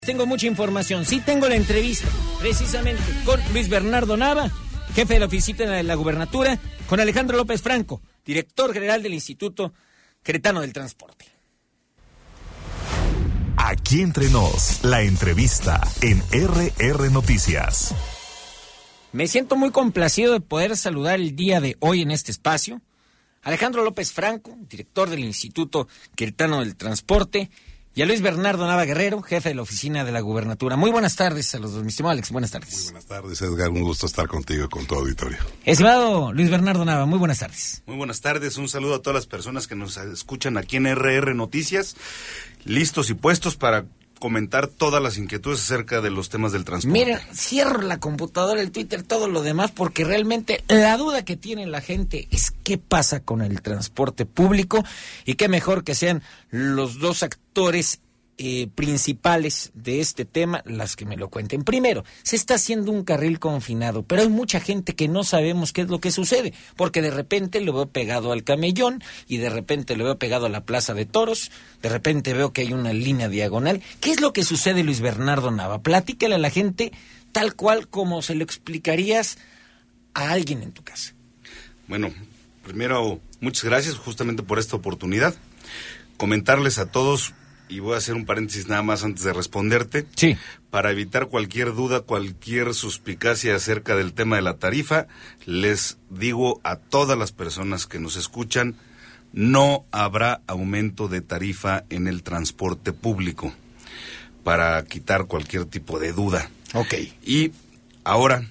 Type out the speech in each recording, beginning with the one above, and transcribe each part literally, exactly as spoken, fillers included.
Tengo mucha información. Sí, tengo la entrevista precisamente con Luis Bernardo Nava, jefe de la oficina de la gubernatura, con Alejandro López Franco, director general del Instituto Queretano del Transporte. Aquí entre nos, la entrevista en R R Noticias. Me siento muy complacido de poder saludar el día de hoy en este espacio Alejandro López Franco, director del Instituto Queretano del Transporte, y a Luis Bernardo Nava Guerrero, jefe de la oficina de la gubernatura. Muy buenas tardes a los dos, mi estimado Alex, buenas tardes. Muy buenas tardes, Edgar, un gusto estar contigo y con tu auditorio. Estimado Luis Bernardo Nava, muy buenas tardes. Muy buenas tardes, un saludo a todas las personas que nos escuchan aquí en R R Noticias, listos y puestos para comentar todas las inquietudes acerca de los temas del transporte. Miren, cierro la computadora, el Twitter, todo lo demás, porque realmente la duda que tiene la gente es qué pasa con el transporte público, y qué mejor que sean los dos actores eh, principales de este tema las que me lo cuenten. Primero, se está haciendo un carril confinado, pero hay mucha gente que no sabemos qué es lo que sucede, porque de repente lo veo pegado al camellón, y de repente lo veo pegado a la Plaza de Toros, de repente veo que hay una línea diagonal. ¿Qué es lo que sucede, Luis Bernardo Nava? Platícale a la gente tal cual como se lo explicarías a alguien en tu casa. Bueno, primero, muchas gracias justamente por esta oportunidad. Comentarles a todos, y voy a hacer un paréntesis nada más antes de responderte. Sí. Para evitar cualquier duda, cualquier suspicacia acerca del tema de la tarifa, les digo a todas las personas que nos escuchan, no habrá aumento de tarifa en el transporte público, para quitar cualquier tipo de duda. Ok. Y ahora,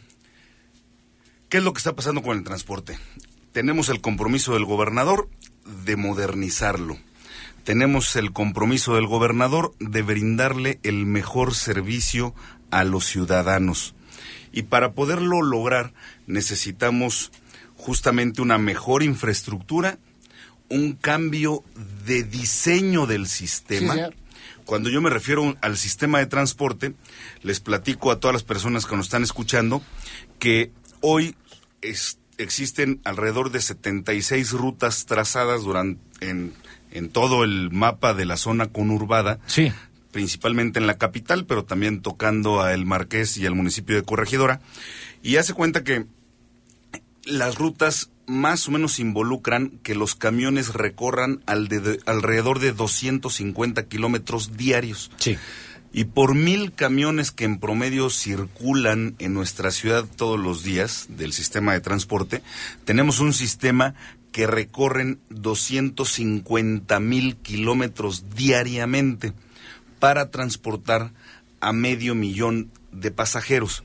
¿qué es lo que está pasando con el transporte? Tenemos el compromiso del gobernador de modernizarlo. Tenemos el compromiso del gobernador de brindarle el mejor servicio a los ciudadanos. Y para poderlo lograr, necesitamos justamente una mejor infraestructura, un cambio de diseño del sistema. Sí, cuando yo me refiero al sistema de transporte, les platico a todas las personas que nos están escuchando que hoy es, existen alrededor de setenta y seis rutas trazadas durante en, en todo el mapa de la zona conurbada, sí, principalmente en la capital, pero también tocando a El Marqués y al municipio de Corregidora. Y hace cuenta que las rutas más o menos involucran que los camiones recorran al de, de, alrededor de doscientos cincuenta kilómetros diarios. Sí. Y por mil camiones que en promedio circulan en nuestra ciudad todos los días del sistema de transporte, tenemos un sistema que recorren doscientos cincuenta mil kilómetros diariamente para transportar a medio millón de pasajeros.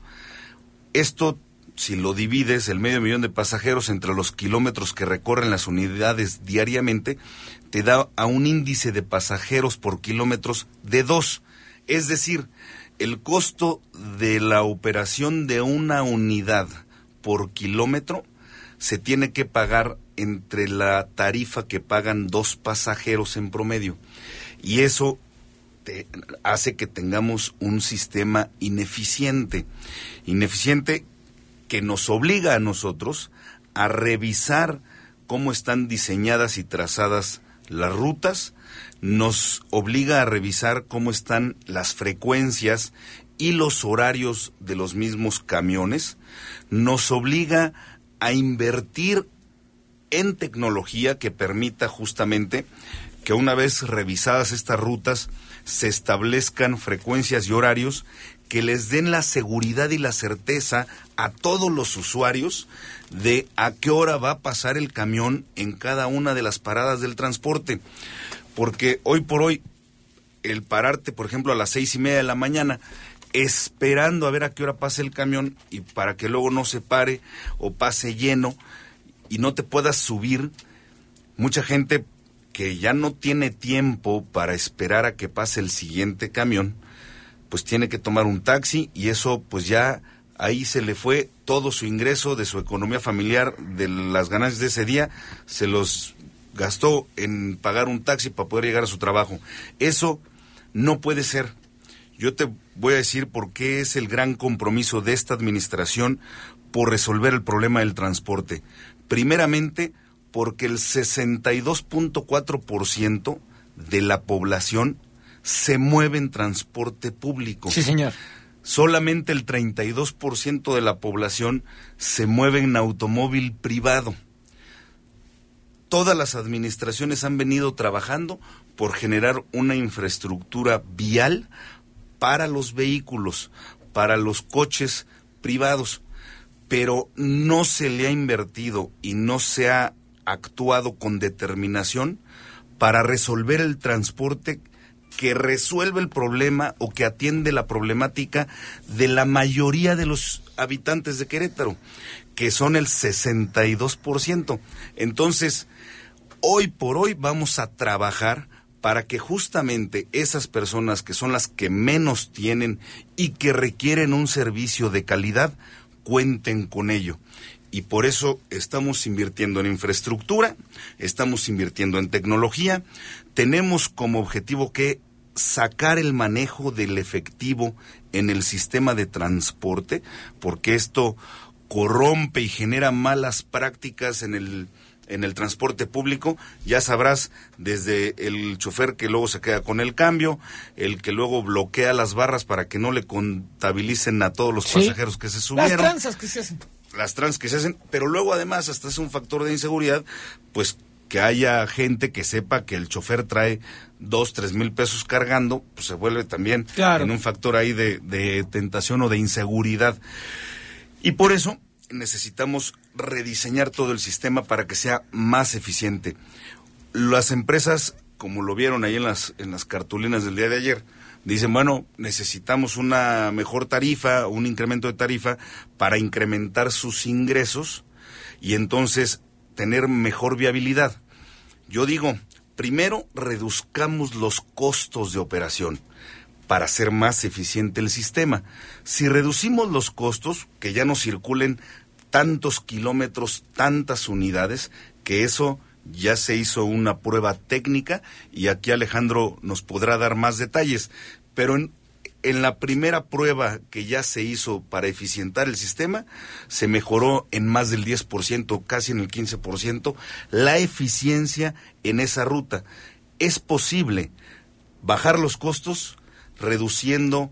Esto, si lo divides, el medio millón de pasajeros entre los kilómetros que recorren las unidades diariamente, te da a un índice de pasajeros por kilómetros de dos. Es decir, el costo de la operación de una unidad por kilómetro se tiene que pagar entre la tarifa que pagan dos pasajeros en promedio. Y eso te hace que tengamos un sistema ineficiente. Ineficiente que nos obliga a nosotros a revisar cómo están diseñadas y trazadas las rutas, nos obliga a revisar cómo están las frecuencias y los horarios de los mismos camiones, nos obliga a invertir en tecnología que permita justamente que una vez revisadas estas rutas se establezcan frecuencias y horarios que les den la seguridad y la certeza a todos los usuarios de a qué hora va a pasar el camión en cada una de las paradas del transporte. Porque hoy por hoy, el pararte, por ejemplo, a las seis y media de la mañana, esperando a ver a qué hora pasa el camión y para que luego no se pare o pase lleno y no te puedas subir, mucha gente que ya no tiene tiempo para esperar a que pase el siguiente camión, pues tiene que tomar un taxi, y eso pues ya ahí se le fue todo su ingreso de su economía familiar, de las ganancias de ese día, se los gastó en pagar un taxi para poder llegar a su trabajo. Eso no puede ser. Yo te voy a decir por qué es el gran compromiso de esta administración por resolver el problema del transporte. Primeramente, porque el sesenta y dos punto cuatro por ciento de la población se mueve en transporte público. Sí, señor. Solamente el treinta y dos por ciento de la población se mueve en automóvil privado. Todas las administraciones han venido trabajando por generar una infraestructura vial para los vehículos, para los coches privados, pero no se le ha invertido y no se ha actuado con determinación para resolver el transporte que resuelve el problema o que atiende la problemática de la mayoría de los habitantes de Querétaro, que son el sesenta y dos por ciento. Entonces, hoy por hoy vamos a trabajar para que justamente esas personas que son las que menos tienen y que requieren un servicio de calidad, cuenten con ello. Y por eso estamos invirtiendo en infraestructura, estamos invirtiendo en tecnología, tenemos como objetivo que sacar el manejo del efectivo en el sistema de transporte, porque esto corrompe y genera malas prácticas en el en el transporte público. Ya sabrás, desde el chofer que luego se queda con el cambio, el que luego bloquea las barras para que no le contabilicen a todos los sí. pasajeros que se subieron. Las tranzas que se hacen. Las trans que se hacen, pero luego además hasta es un factor de inseguridad, pues que haya gente que sepa que el chofer trae dos, tres mil pesos cargando, pues se vuelve también claro. en un factor ahí de, de tentación o de inseguridad. Y por eso necesitamos rediseñar todo el sistema para que sea más eficiente. Las empresas, como lo vieron ahí en las, en las cartulinas del día de ayer, dicen, bueno, necesitamos una mejor tarifa, un incremento de tarifa para incrementar sus ingresos y entonces tener mejor viabilidad. Yo digo, primero reduzcamos los costos de operación para hacer más eficiente el sistema. Si reducimos los costos, que ya no circulen tantos kilómetros, tantas unidades, que eso ya se hizo una prueba técnica y aquí Alejandro nos podrá dar más detalles, pero en, en la primera prueba que ya se hizo para eficientar el sistema, se mejoró en más del diez por ciento, casi en el quince por ciento, la eficiencia en esa ruta. Es posible bajar los costos reduciendo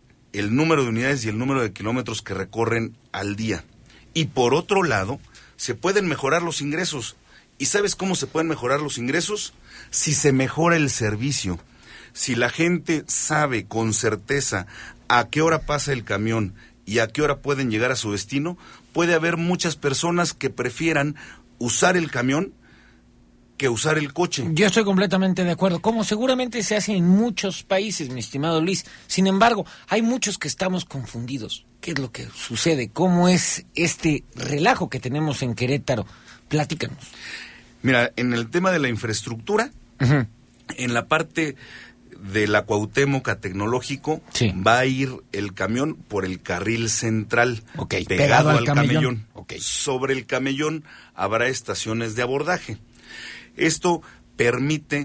el número de unidades y el número de kilómetros que recorren al día. Y por otro lado, se pueden mejorar los ingresos. ¿Y sabes cómo se pueden mejorar los ingresos? Si se mejora el servicio. Si la gente sabe con certeza a qué hora pasa el camión y a qué hora pueden llegar a su destino, puede haber muchas personas que prefieran usar el camión que usar el coche. Yo estoy completamente de acuerdo, como seguramente se hace en muchos países, mi estimado Luis. Sin embargo, hay muchos que estamos confundidos. ¿Qué es lo que sucede? ¿Cómo es este relajo que tenemos en Querétaro? Platícanos. Mira, en el tema de la infraestructura, uh-huh. en la parte de la Cuauhtémoc a Tecnológico, sí. va a ir el camión por el carril central, okay, pegado, pegado al, al camellón. camellón. Okay. Sobre el camellón habrá estaciones de abordaje. Esto permite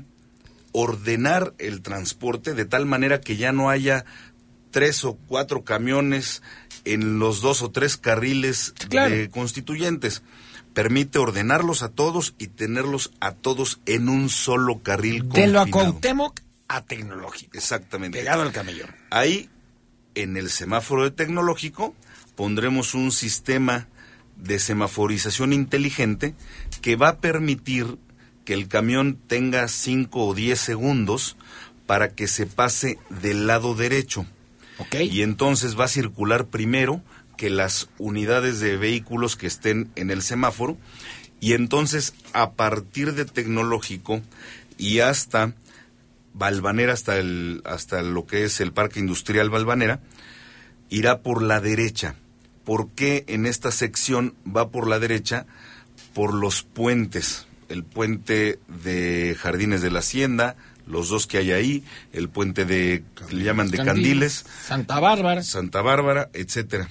ordenar el transporte de tal manera que ya no haya tres o cuatro camiones en los dos o tres carriles claro. de constituyentes. Permite ordenarlos a todos y tenerlos a todos en un solo carril confinado. De lo a Cuauhtémoc a Tecnológico. Exactamente. Pegado al camellón. Ahí, en el semáforo de Tecnológico, pondremos un sistema de semaforización inteligente que va a permitir que el camión tenga cinco o diez segundos para que se pase del lado derecho. Okay. Y entonces va a circular primero que las unidades de vehículos que estén en el semáforo, y entonces a partir de Tecnológico y hasta Valvanera, hasta el hasta lo que es el Parque Industrial Valvanera, irá por la derecha. ¿Por qué en esta sección va por la derecha? Por los puentes, el puente de Jardines de la Hacienda, los dos que hay ahí, el puente de, le llaman de Candiles, Candiles Santa Bárbara, Santa Bárbara, etcétera,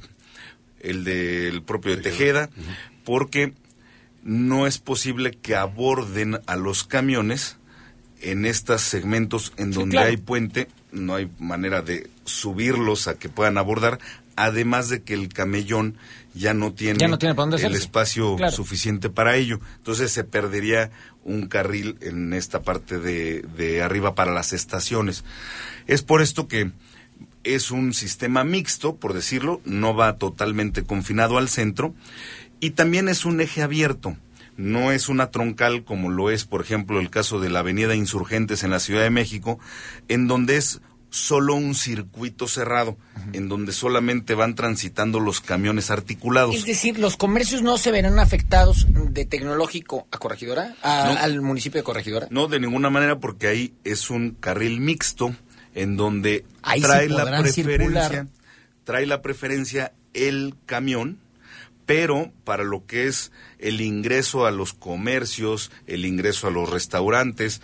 el del propio de Tejeda, porque no es posible que aborden a los camiones en estos segmentos en donde sí, claro. hay puente, no hay manera de subirlos a que puedan abordar, además de que el camellón ya no tiene, ya no tiene para dónde el hacerse. espacio Claro. suficiente para ello. Entonces se perdería un carril en esta parte de, de arriba para las estaciones. Es por esto que es un sistema mixto, por decirlo, no va totalmente confinado al centro, y también es un eje abierto. No es una troncal como lo es, por ejemplo, el caso de la Avenida Insurgentes en la Ciudad de México, en donde es solo un circuito cerrado, uh-huh. en donde solamente van transitando los camiones articulados. Es decir, los comercios no se verán afectados de Tecnológico a Corregidora, a, no, al municipio de Corregidora. No, de ninguna manera, porque ahí es un carril mixto, en donde ahí trae sí la preferencia, circular. trae la preferencia el camión, pero para lo que es el ingreso a los comercios, el ingreso a los restaurantes,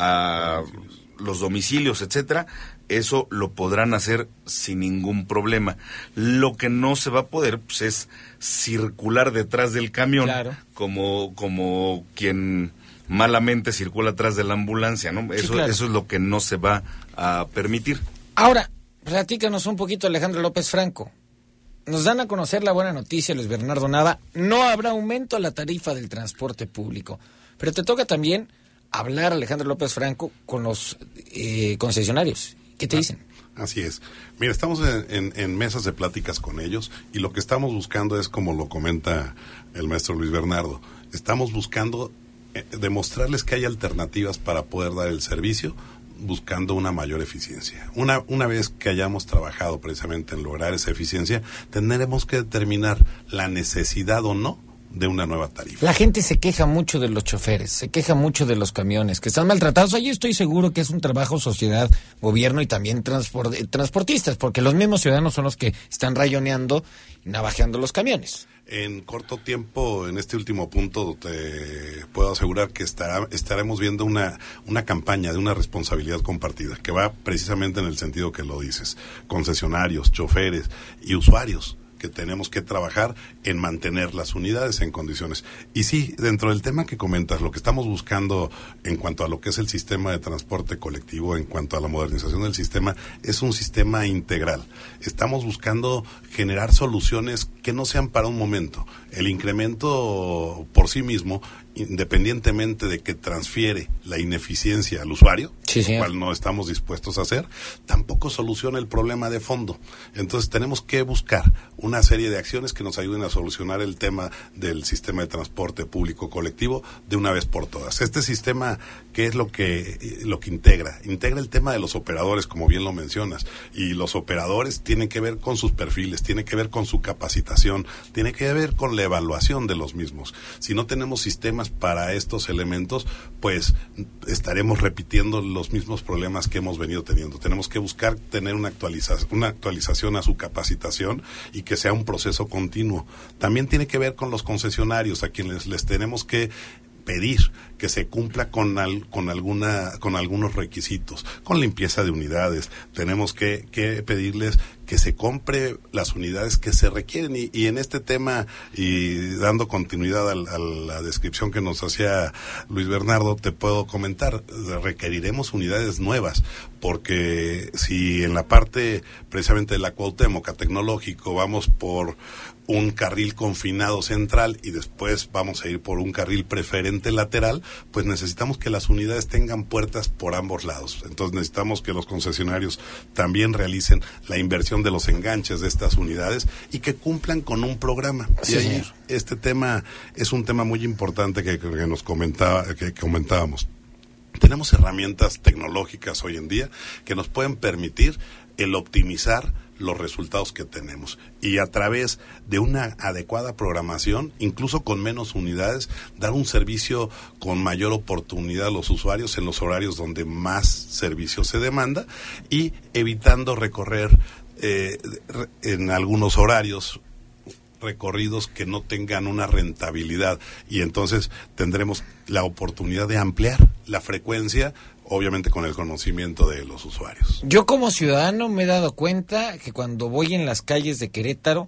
a los domicilios, etcétera, eso lo podrán hacer sin ningún problema. Lo que no se va a poder, pues, es circular detrás del camión, claro. como como quien malamente circula atrás de la ambulancia, ¿no? Sí, eso claro. eso es lo que no se va a permitir. Ahora, platícanos un poquito, Alejandro López Franco. Nos dan a conocer la buena noticia, Luis Bernardo Nava, no habrá aumento a la tarifa del transporte público. Pero te toca también hablar, Alejandro López Franco, con los eh, concesionarios. ¿Qué te dicen? Así es. Mira, estamos en, en, en mesas de pláticas con ellos y lo que estamos buscando es, como lo comenta el maestro Luis Bernardo, estamos buscando eh, demostrarles que hay alternativas para poder dar el servicio, buscando una mayor eficiencia. Una, una vez que hayamos trabajado precisamente en lograr esa eficiencia, tendremos que determinar la necesidad o no de una nueva tarifa. La gente se queja mucho de los choferes, se queja mucho de los camiones, que están maltratados. Ahí estoy seguro que es un trabajo sociedad, gobierno y también transport, transportistas, porque los mismos ciudadanos son los que están rayoneando y navajeando los camiones. En corto tiempo, en este último punto, te puedo asegurar que estará, estaremos viendo una, una campaña de una responsabilidad compartida, que va precisamente en el sentido que lo dices. Concesionarios, choferes y usuarios, que tenemos que trabajar en mantener las unidades en condiciones. Y sí, dentro del tema que comentas, lo que estamos buscando en cuanto a lo que es el sistema de transporte colectivo, en cuanto a la modernización del sistema, es un sistema integral. Estamos buscando generar soluciones que no sean para un momento. El incremento por sí mismo, independientemente de que transfiere la ineficiencia al usuario, sí, sí. lo cual no estamos dispuestos a hacer, tampoco soluciona el problema de fondo. Entonces tenemos que buscar una serie de acciones que nos ayuden a solucionar el tema del sistema de transporte público colectivo de una vez por todas. Este sistema, ¿qué es lo que lo que integra? Integra el tema de los operadores, como bien lo mencionas, y los operadores tienen que ver con sus perfiles, tiene que ver con su capacitación, tiene que ver con la evaluación de los mismos. Si no tenemos sistemas para estos elementos, pues estaremos repitiendo los mismos problemas que hemos venido teniendo. Tenemos que buscar tener una actualización, una actualización a su capacitación y que sea un proceso continuo. También tiene que ver con los concesionarios, a quienes les tenemos que pedir que se cumpla con al, con alguna con algunos requisitos, con limpieza de unidades. Tenemos que, que pedirles que se compre las unidades que se requieren y, y en este tema, y dando continuidad a, a la descripción que nos hacía Luis Bernardo, te puedo comentar, requeriremos unidades nuevas, porque si en la parte precisamente de la Cuauhtémoc a Tecnológico vamos por un carril confinado central y después vamos a ir por un carril preferente lateral, pues necesitamos que las unidades tengan puertas por ambos lados. Entonces necesitamos que los concesionarios también realicen la inversión de los enganches de estas unidades y que cumplan con un programa. Sí, y ahí señor. Este tema es un tema muy importante que, que nos comentaba, que comentábamos. Tenemos herramientas tecnológicas hoy en día que nos pueden permitir el optimizar los resultados que tenemos y a través de una adecuada programación, incluso con menos unidades, dar un servicio con mayor oportunidad a los usuarios en los horarios donde más servicio se demanda y evitando recorrer eh, en algunos horarios recorridos que no tengan una rentabilidad y entonces tendremos la oportunidad de ampliar la frecuencia, obviamente con el conocimiento de los usuarios. Yo como ciudadano me he dado cuenta que cuando voy en las calles de Querétaro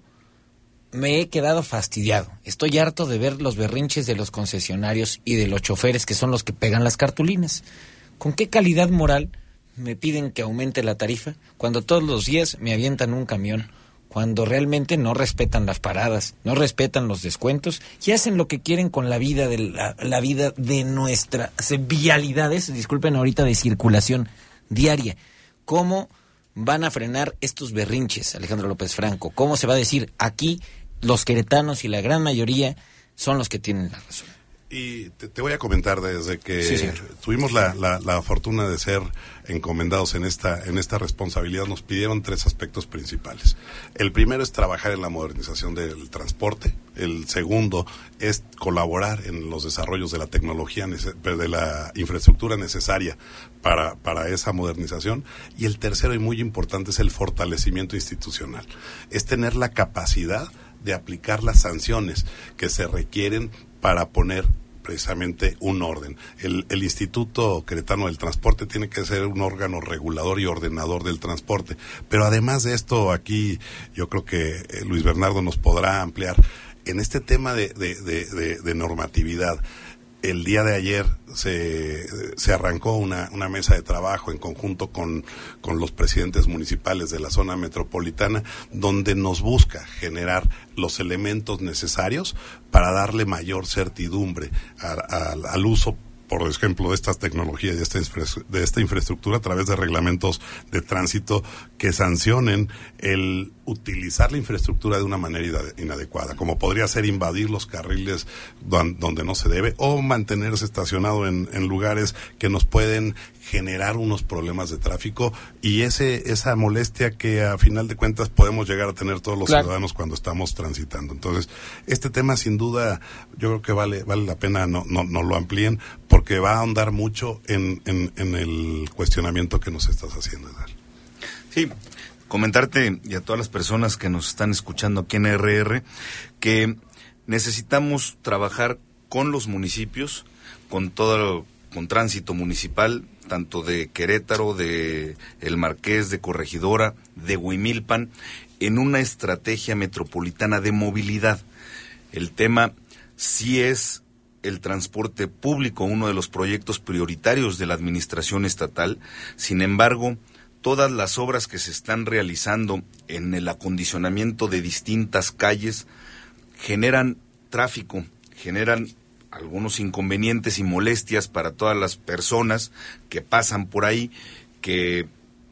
me he quedado fastidiado. Estoy harto de ver los berrinches de los concesionarios y de los choferes que son los que pegan las cartulinas. ¿Con qué calidad moral me piden que aumente la tarifa, cuando todos los días me avientan un camión, cuando realmente no respetan las paradas, no respetan los descuentos y hacen lo que quieren con la vida de la, la vida de nuestras vialidades, disculpen ahorita, de circulación diaria? ¿Cómo van a frenar estos berrinches, Alejandro López Franco? ¿Cómo se va a decir aquí los queretanos y la gran mayoría son los que tienen la razón? Y te, te voy a comentar, desde que sí, tuvimos la, la, la fortuna de ser encomendados en esta, en esta responsabilidad, nos pidieron tres aspectos principales. El primero es trabajar en la modernización del transporte. El segundo es colaborar en los desarrollos de la tecnología, de la infraestructura necesaria para, para esa modernización. Y el tercero, y muy importante, es el fortalecimiento institucional. Es tener la capacidad de aplicar las sanciones que se requieren para poner precisamente un orden. El, el Instituto Queretano del Transporte tiene que ser un órgano regulador y ordenador del transporte. Pero además de esto, aquí yo creo que Luis Bernardo nos podrá ampliar. En este tema de, de, de, de, de normatividad, el día de ayer se, se arrancó una, una mesa de trabajo en conjunto con, con los presidentes municipales de la zona metropolitana, donde nos busca generar los elementos necesarios para darle mayor certidumbre a, a, al uso, por ejemplo, de estas tecnologías y de esta, de esta infraestructura a través de reglamentos de tránsito que sancionen el utilizar la infraestructura de una manera inadecuada, como podría ser invadir los carriles donde no se debe o mantenerse estacionado en, en lugares que nos pueden generar unos problemas de tráfico y ese esa molestia que a final de cuentas podemos llegar a tener todos los claro. ciudadanos cuando estamos transitando. Entonces, este tema sin duda yo creo que vale vale la pena no no, no lo amplíen porque va a ahondar mucho en, en, en el cuestionamiento que nos estás haciendo, Edgar. Sí, comentarte y a todas las personas que nos están escuchando aquí en R R que necesitamos trabajar con los municipios, con todo con tránsito municipal, tanto de Querétaro, de El Marqués, de Corregidora, de Huimilpan, en una estrategia metropolitana de movilidad. El tema sí es el transporte público, uno de los proyectos prioritarios de la administración estatal. Sin embargo, todas las obras que se están realizando en el acondicionamiento de distintas calles generan tráfico, generan algunos inconvenientes y molestias para todas las personas que pasan por ahí, que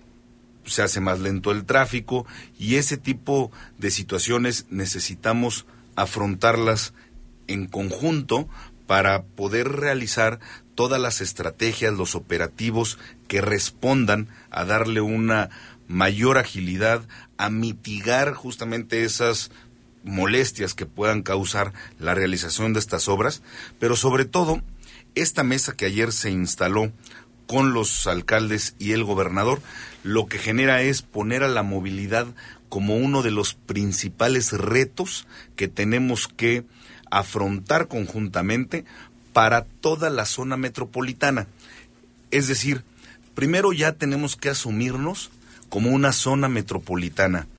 se hace más lento el tráfico y ese tipo de situaciones necesitamos afrontarlas en conjunto para poder realizar todas las estrategias, los operativos que respondan a darle una mayor agilidad, a mitigar justamente esas molestias que puedan causar la realización de estas obras, pero sobre todo esta mesa que ayer se instaló con los alcaldes y el gobernador, lo que genera es poner a la movilidad como uno de los principales retos que tenemos que afrontar conjuntamente para toda la zona metropolitana. Es decir, primero ya tenemos que asumirnos como una zona metropolitana,